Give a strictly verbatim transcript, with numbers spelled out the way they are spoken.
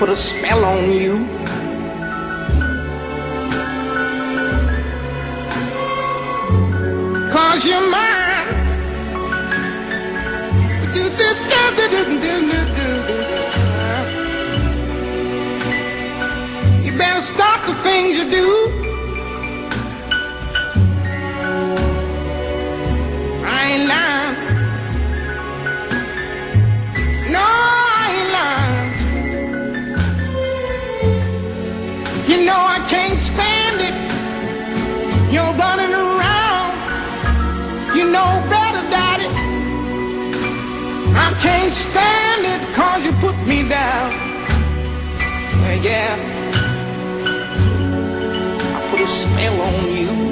put a spell on you. Cause you're mine. Do, do, do, do, do, do, do, do. You better stop the things you do. I ain't lying. No, I ain't lying. You know I can't stand it. You're running around. You know better, Daddy. I can't stand it cause you put me down. Well, yeah, I put a spell on you.